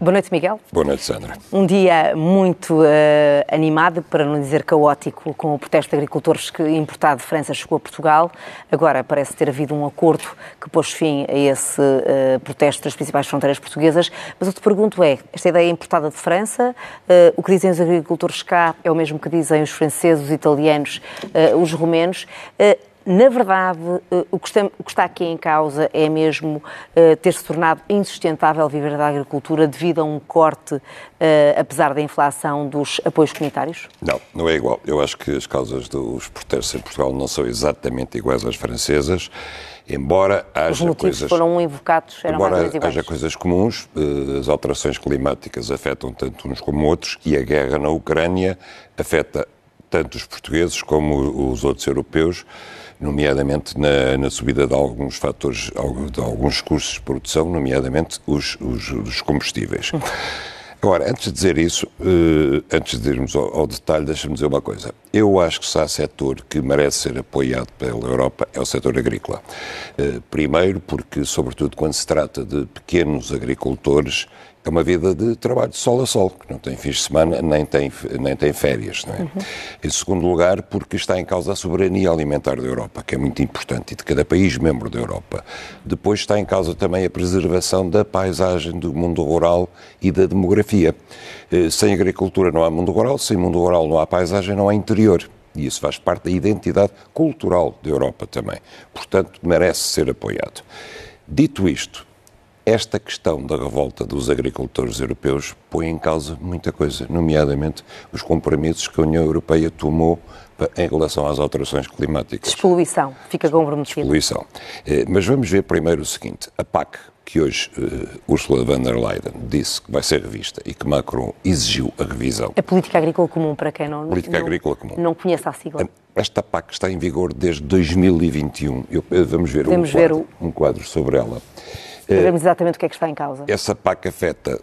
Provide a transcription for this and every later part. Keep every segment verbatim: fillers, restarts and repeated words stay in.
Boa noite, Miguel. Boa noite, Sandra. Um dia muito uh, animado, para não dizer caótico, com o protesto de agricultores que, importado de França, chegou a Portugal. Agora parece ter havido um acordo que pôs fim a esse uh, protesto das principais fronteiras portuguesas. Mas o que te pergunto é, esta ideia é importada de França? Uh, o que dizem os agricultores cá é o mesmo que dizem os franceses, os italianos, uh, os romenos. Uh, Na verdade, o que está aqui em causa é mesmo ter-se tornado insustentável viver da agricultura devido a um corte, apesar da inflação, dos apoios comunitários? Não, não é igual. Eu acho que as causas dos protestos em Portugal não são exatamente iguais às francesas, embora haja Os motivos coisas... foram invocados, eram embora mais ou menos iguais. haja coisas comuns, as alterações climáticas afetam tanto uns como outros e a guerra na Ucrânia afeta tanto os portugueses como os outros europeus, nomeadamente na, na subida de alguns fatores, de alguns custos de produção, nomeadamente os, os, os combustíveis. Agora, antes de dizer isso, eh, antes de irmos ao, ao detalhe, deixa-me dizer uma coisa. Eu acho que se há setor que merece ser apoiado pela Europa é o setor agrícola. Eh, primeiro porque, sobretudo quando se trata de pequenos agricultores, é uma vida de trabalho de sol a sol, que não tem fins de semana, nem tem, nem tem férias. Não é? Uhum. Em segundo lugar, porque está em causa a soberania alimentar da Europa, que é muito importante, e de cada país membro da Europa. Depois está em causa também a preservação da paisagem do mundo rural e da demografia. Sem agricultura não há mundo rural, sem mundo rural não há paisagem, não há interior. E isso faz parte da identidade cultural da Europa também. Portanto, merece ser apoiado. Dito isto, esta questão da revolta dos agricultores europeus põe em causa muita coisa, nomeadamente os compromissos que a União Europeia tomou em relação às alterações climáticas. Despoluição, fica comprometida. Despoluição. Mas vamos ver primeiro o seguinte, a P A C, que hoje uh, Ursula von der Leyen disse que vai ser revista e que Macron exigiu a revisão. A Política Agrícola Comum, para quem não, Política não, Agrícola Comum. não conhece a sigla. Esta P A C está em vigor desde dois mil e vinte e um. Eu, vamos ver, Podemos um, quadro, ver o... um quadro sobre ela. Sabemos exatamente o que é que está em causa. Essa P A C afeta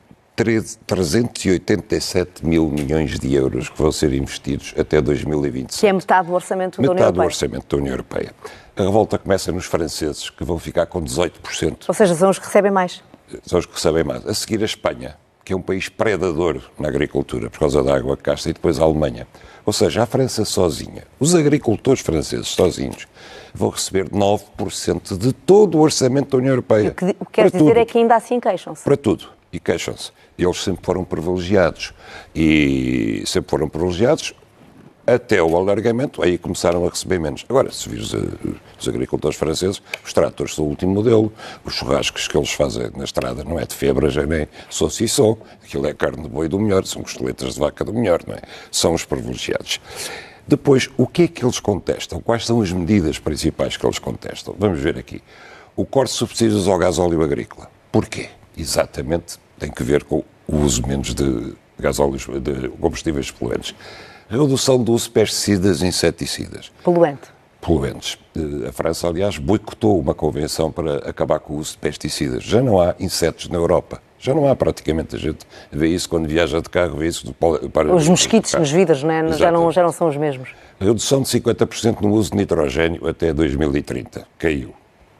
trezentos e oitenta e sete mil milhões de euros que vão ser investidos até dois mil e vinte e sete. Que é metade do orçamento da União Europeia. Metade do orçamento da União Europeia. A revolta começa nos franceses, que vão ficar com dezoito por cento. Ou seja, são os que recebem mais. São os que recebem mais. A seguir a Espanha, que é um país predador na agricultura, por causa da água que gasta, e depois a Alemanha. Ou seja, a França sozinha, os agricultores franceses sozinhos, vão receber nove por cento de todo o orçamento da União Europeia. O que, o que queres dizer tudo. É que ainda assim queixam-se. Para tudo. E queixam-se. Eles sempre foram privilegiados. E sempre foram privilegiados até o alargamento, aí começaram a receber menos. Agora, se vires os agricultores franceses, os tratores são o último modelo, os churrascos que eles fazem na estrada não é de febras, nem saucisson, aquilo é carne de boi do melhor, são costeletas de vaca do melhor, não é? São os privilegiados. Depois, o que é que eles contestam? Quais são as medidas principais que eles contestam? Vamos ver aqui. O corte de subsídios ao gasóleo agrícola. Porquê? Exatamente, tem que ver com o uso menos de gasóleos, de combustíveis poluentes. Redução do uso de pesticidas e inseticidas. Poluente. Poluentes. A França, aliás, boicotou uma convenção para acabar com o uso de pesticidas. Já não há insetos na Europa. Já não há praticamente, a gente vê isso quando viaja de carro, vê isso para... Os mosquitos nos vidros, não é? já, não, já não são os mesmos. Redução de cinquenta por cento no uso de nitrogénio até dois mil e trinta. Caiu.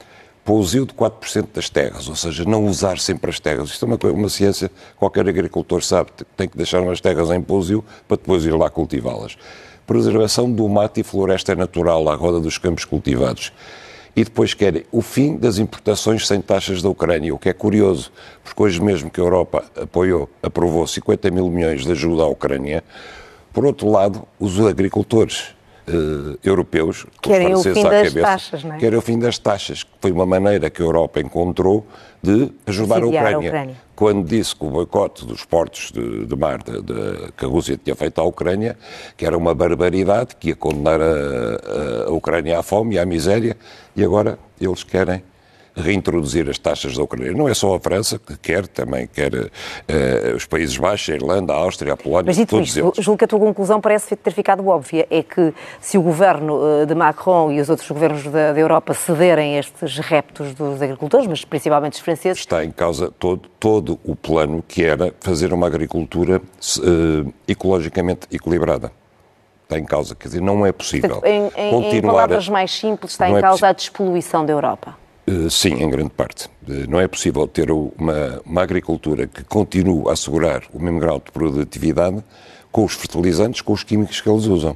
Pousio de quatro por cento das terras, ou seja, não usar sempre as terras. Isto é uma, uma ciência, qualquer agricultor sabe, tem que deixar umas terras em pousio para depois ir lá cultivá-las. Preservação do mato e floresta natural à roda dos campos cultivados. E depois querem o fim das importações sem taxas da Ucrânia, o que é curioso, porque hoje mesmo que a Europa apoiou, aprovou cinquenta mil milhões de ajuda à Ucrânia, por outro lado, os agricultores Uh, europeus, querem o fim das taxas, não é? Querem o fim das taxas, que foi uma maneira que a Europa encontrou de ajudar a Ucrânia. a Ucrânia. Quando disse que o boicote dos portos de, de mar de, de, que a Rússia tinha feito à Ucrânia, que era uma barbaridade, que ia condenar a, a, a Ucrânia à fome e à miséria, e agora eles querem reintroduzir as taxas da Ucrânia. Não é só a França que quer, também quer uh, os Países Baixos, a Irlanda, a Áustria, a Polónia, mas dito todos isto, eles. Julgo que a tua conclusão parece ter ficado óbvia, é que se o governo de Macron e os outros governos da, da Europa cederem estes reptos dos agricultores, mas principalmente os franceses... Está em causa todo, todo o plano que era fazer uma agricultura uh, ecologicamente equilibrada. Está em causa, quer dizer, não é possível Portanto, em, em, continuar... Em palavras mais simples, está em causa é a despoluição da Europa. Sim, em grande parte. Não é possível ter uma, uma agricultura que continue a assegurar o mesmo grau de produtividade com os fertilizantes, com os químicos que eles usam.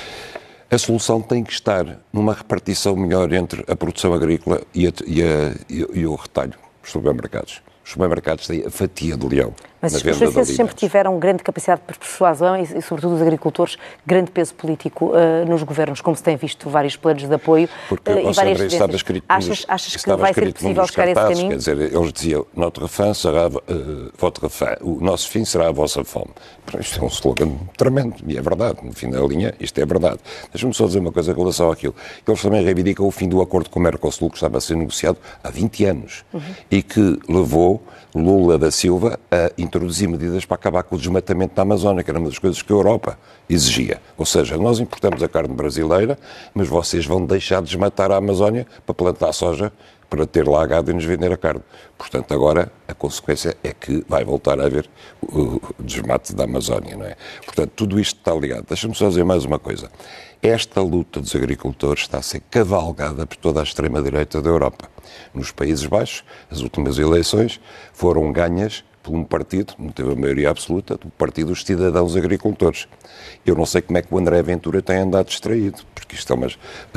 A solução tem que estar numa repartição melhor entre a produção agrícola e, a, e, a, e o retalho, os supermercados. Os supermercados têm a fatia do leão. Mas os franceses sempre tiveram grande capacidade de persuasão e, e, sobretudo, os agricultores, grande peso político uh, nos governos, como se tem visto vários planos de apoio Porque, uh, e várias André, estava escrito achas, nos, achas que estava vai ser possível chegar a esse caminho? Quer dizer, eles diziam, notre fin será uh, votre fin, o nosso fim será a vossa fome. Isto é um slogan tremendo, e é verdade, no fim da linha, isto é verdade. Deixa-me só dizer uma coisa em relação àquilo. Eles também reivindicam o fim do acordo com o Mercosul, que estava a ser negociado há vinte anos, uhum. e que levou Lula da Silva a introduzir medidas para acabar com o desmatamento da Amazónia, que era uma das coisas que a Europa exigia. Ou seja, nós importamos a carne brasileira, mas vocês vão deixar de desmatar a Amazónia para plantar soja, para ter lá gado e nos vender a carne. Portanto, agora a consequência é que vai voltar a haver o desmate da Amazónia, não é? Portanto, tudo isto está ligado. Deixa-me só dizer mais uma coisa. Esta luta dos agricultores está a ser cavalgada por toda a extrema-direita da Europa. Nos Países Baixos, as últimas eleições foram ganhas por um partido, não teve a maioria absoluta, do Partido dos Cidadãos Agricultores. Eu não sei como é que o André Ventura tem andado distraído, porque isto é umas...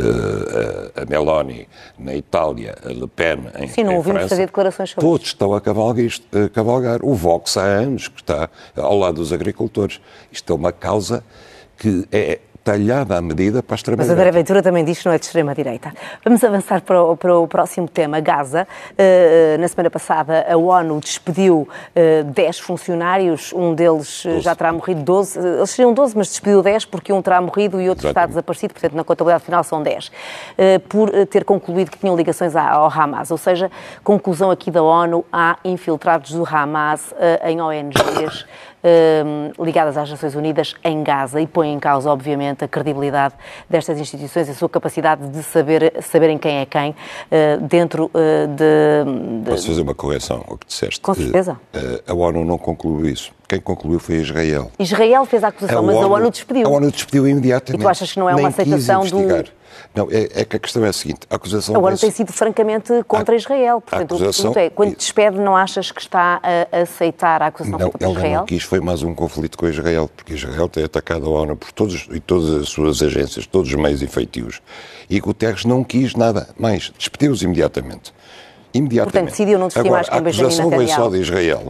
Uh, a Meloni na Itália, a Le Pen em, Sim, não em ouvimos França, fazer declarações sobre todos estão a cavalgar, isto, a cavalgar. O Vox há anos que está ao lado dos agricultores. Isto é uma causa que é talhada à medida para a extrema-direita. Mas André Ventura também diz que não é de extrema-direita. Vamos avançar para o, para o próximo tema, Gaza. Uh, na semana passada a ONU despediu uh, dez funcionários, um deles doze. Já terá morrido, doze. Eles seriam doze, mas despediu dez porque um terá morrido e outro Exatamente. Está desaparecido, portanto na contabilidade final são dez. Uh, por ter concluído que tinham ligações ao Hamas, ou seja, conclusão aqui da ONU, há infiltrados do Hamas uh, em O N Gs ligadas às Nações Unidas em Gaza e põe em causa, obviamente, a credibilidade destas instituições e a sua capacidade de saber, saberem quem é quem dentro de, de... Posso fazer uma correção ao que disseste? Com certeza. A ONU não concluiu isso. Quem concluiu foi Israel. Israel fez a acusação, a mas ONU, a ONU despediu. A ONU despediu imediatamente. E tu achas que não é uma Nem aceitação quis investigar. Do... Não, é, é que a questão é a seguinte, a acusação... A ONU tem sido francamente contra a, Israel, portanto, a acusação... o é, quando despede, não achas que está a aceitar a acusação não, contra Israel? Não, não quis, foi mais um conflito com Israel, porque Israel tem atacado a ONU por todos, e todas as suas agências, todos os meios e feitios, e Guterres não quis nada mais, despediu-os imediatamente. Imediatamente. Portanto, decidiu não desistir mais com Benjamin Netanyahu. A acusação veio só de Israel.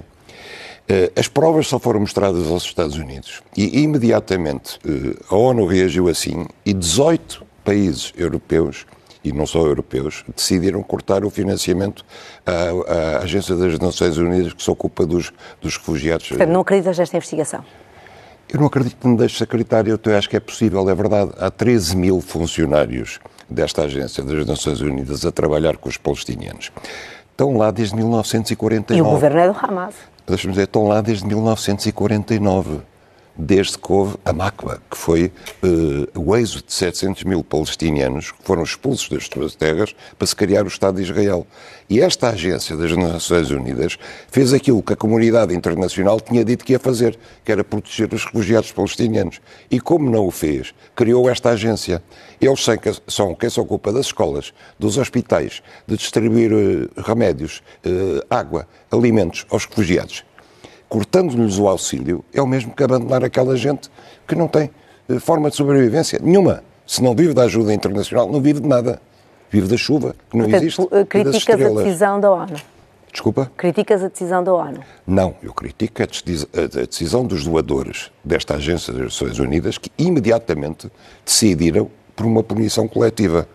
As provas só foram mostradas aos Estados Unidos, e imediatamente a ONU reagiu assim, e dezoito países europeus, e não só europeus, decidiram cortar o financiamento à, à Agência das Nações Unidas que se ocupa dos, dos refugiados. Portanto, não acreditas nesta investigação? Eu não acredito que me deixes acreditar, eu acho que é possível, é verdade. Há treze mil funcionários desta Agência das Nações Unidas a trabalhar com os palestinianos. Estão lá desde mil novecentos e quarenta e nove. E o governo é do Hamas. Deixa-me dizer, estão lá desde mil novecentos e quarenta e nove. Desde que houve a Nakba, que foi uh, o êxodo de setecentos mil palestinianos que foram expulsos das suas terras para se criar o Estado de Israel. E esta agência das Nações Unidas fez aquilo que a comunidade internacional tinha dito que ia fazer, que era proteger os refugiados palestinianos. E como não o fez, criou esta agência. Eles são quem se ocupa das escolas, dos hospitais, de distribuir uh, remédios, uh, água, alimentos aos refugiados. Cortando-lhes o auxílio, é o mesmo que abandonar aquela gente que não tem eh, forma de sobrevivência nenhuma. Se não vive da ajuda internacional, não vive de nada. Vive da chuva, que não Portanto, existe. Criticas a decisão da ONU? Desculpa? Criticas a decisão da ONU? Não, eu critico a decisão dos doadores desta Agência das Nações Unidas que imediatamente decidiram por uma punição coletiva.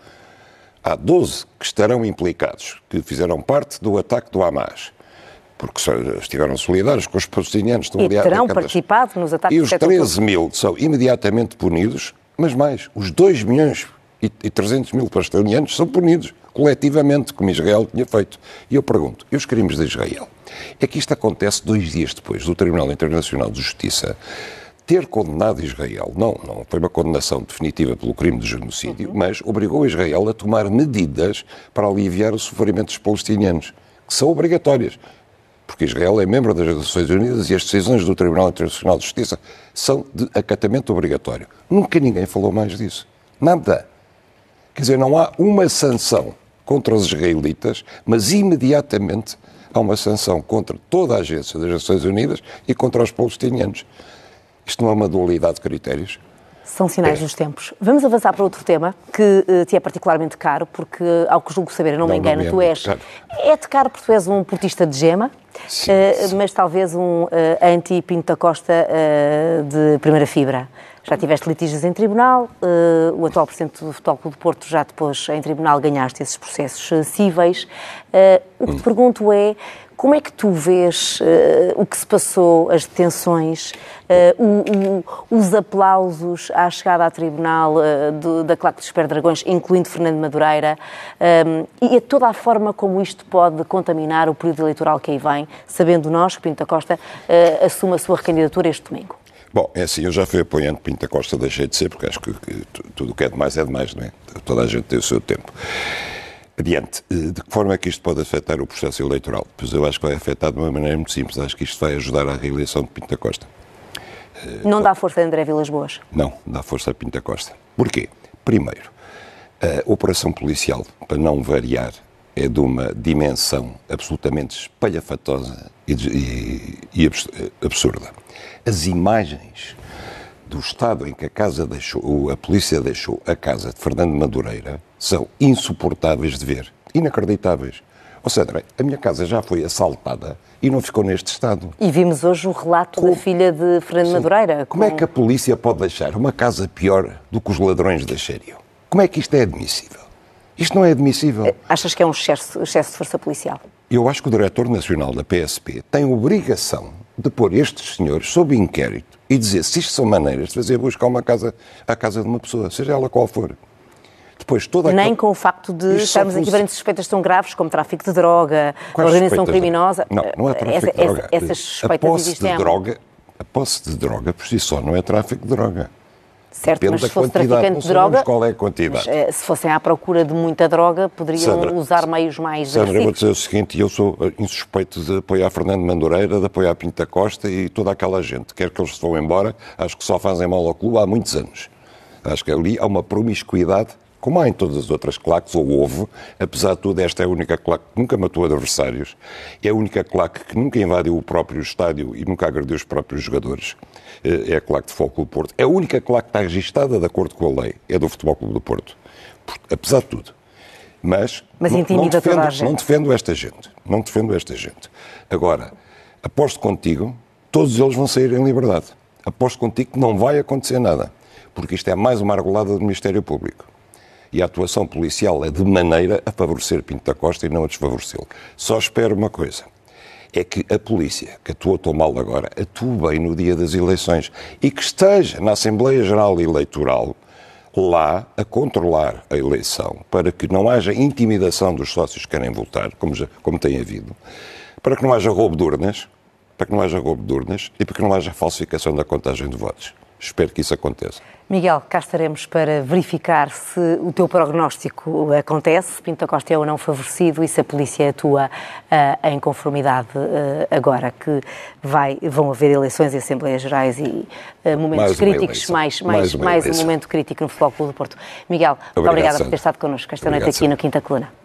Há doze que estarão implicados, que fizeram parte do ataque do Hamas, porque estiveram solidários com os palestinianos. Estão e ali terão participado nos ataques. E os treze mil são imediatamente punidos, mas mais, os dois milhões e trezentos mil palestinianos são punidos coletivamente, como Israel tinha feito. E eu pergunto, e os crimes de Israel? É que isto acontece dois dias depois do Tribunal Internacional de Justiça ter condenado Israel. Não, não foi uma condenação definitiva pelo crime de genocídio, uhum. mas obrigou Israel a tomar medidas para aliviar o sofrimento dos palestinianos, que são obrigatórias. Porque Israel é membro das Nações Unidas e as decisões do Tribunal Internacional de Justiça são de acatamento obrigatório. Nunca ninguém falou mais disso. Nada. Quer dizer, não há uma sanção contra os israelitas, mas imediatamente há uma sanção contra toda a agência das Nações Unidas e contra os palestinianos. Isto não é uma dualidade de critérios? São sinais é. dos tempos. Vamos avançar para outro tema que uh, te é particularmente caro, porque, ao que julgo saber, eu não, não me engano, não tu és... Caro. É-te caro porque tu és um portista de gema, sim, uh, sim. mas talvez um uh, anti-Pinto da Costa uh, de primeira fibra. Já tiveste litígios em tribunal, uh, o atual presidente do Futebol Clube do Porto já depois, em tribunal, ganhaste esses processos uh, cíveis. Uh, o que te pergunto é, como é que tu vês uh, o que se passou, as detenções, uh, o, o, os aplausos à chegada a tribunal uh, do, da claque dos Superdragões, incluindo Fernando Madureira, um, e a toda a forma como isto pode contaminar o período eleitoral que aí vem, sabendo nós que Pinto da Costa uh, assume a sua recandidatura este domingo? Bom, é assim, eu já fui apoiando Pinto da Costa, deixei de ser, porque acho que, que tudo o que é demais é demais, não é? Toda a gente tem o seu tempo. Adiante, de que forma é que isto pode afetar o processo eleitoral? Pois eu acho que vai afetar de uma maneira muito simples, acho que isto vai ajudar à reeleição de Pinto da Costa. Não dá força a André Vilas Boas? Não, dá força a Pinto da Costa. Porquê? Primeiro, a operação policial, para não variar, é de uma dimensão absolutamente espalhafatosa e, e, e absurda. As imagens do estado em que a, casa deixou, a polícia deixou a casa de Fernando Madureira são insuportáveis de ver, inacreditáveis. Ou seja, a minha casa já foi assaltada e não ficou neste estado. E vimos hoje o relato Como... da filha de Fernando Sim. Madureira. Como com... é que a polícia pode deixar uma casa pior do que os ladrões deixariam? Como é que isto é admissível? Isto não é admissível. Achas que é um excesso, excesso de força policial? Eu acho que o diretor nacional da P S P tem obrigação de pôr estes senhores sob inquérito e dizer se isto são maneiras de fazer buscar uma casa à casa de uma pessoa, seja ela qual for. Depois, toda Nem aquela... com o facto de isto estarmos aqui perante suspeitas tão graves como tráfico de droga, Quais organização criminosa. Não, não é tráfico essa, de droga. Essa, essas suspeitas a posse existem. De droga, a posse de droga por si só não é tráfico de droga. Certo, Depende mas se da fosse quantidade. traficante Não de droga, qual é a quantidade. Mas, se fossem à procura de muita droga, poderiam Sandra, usar meios mais Sandra, agressivos. eu vou dizer o seguinte, eu sou insuspeito de apoiar Fernando Madureira, de apoiar Pinto da Costa e toda aquela gente. Quer que eles se vão embora, acho que só fazem mal ao clube há muitos anos. Acho que ali há uma promiscuidade, como há em todas as outras claques, ou houve, apesar de tudo, esta é a única claque que nunca matou adversários, é a única claque que nunca invadiu o próprio estádio e nunca agrediu os próprios jogadores. É a claque de Futebol Clube do Porto. É a única claque que está registada de acordo com a lei, é do Futebol Clube do Porto. Apesar de tudo. Mas, Mas não, intimida não, defendo, toda a gente. não defendo esta gente. Não defendo esta gente. Agora, aposto contigo, todos eles vão sair em liberdade. Aposto contigo que não vai acontecer nada. Porque isto é mais uma argolada do Ministério Público. E a atuação policial é de maneira a favorecer Pinto da Costa e não a desfavorecê-lo. Só espero uma coisa. É que a polícia, que atuou tão mal agora, atue bem no dia das eleições e que esteja na Assembleia Geral Eleitoral lá a controlar a eleição para que não haja intimidação dos sócios que querem votar, como, já, como tem havido, para que não haja roubo de urnas, para que não haja roubo de urnas e para que não haja falsificação da contagem de votos. Espero que isso aconteça. Miguel, cá estaremos para verificar se o teu prognóstico acontece, se Pinto da Costa é ou não favorecido e se a polícia atua uh, em conformidade uh, agora que vai, vão haver eleições e Assembleias Gerais e uh, momentos mais críticos, mais, mais, mais, mais um momento crítico no Futebol Clube do Porto. Miguel, obrigado, obrigada por ter estado connosco esta noite aqui no Quinta Coluna.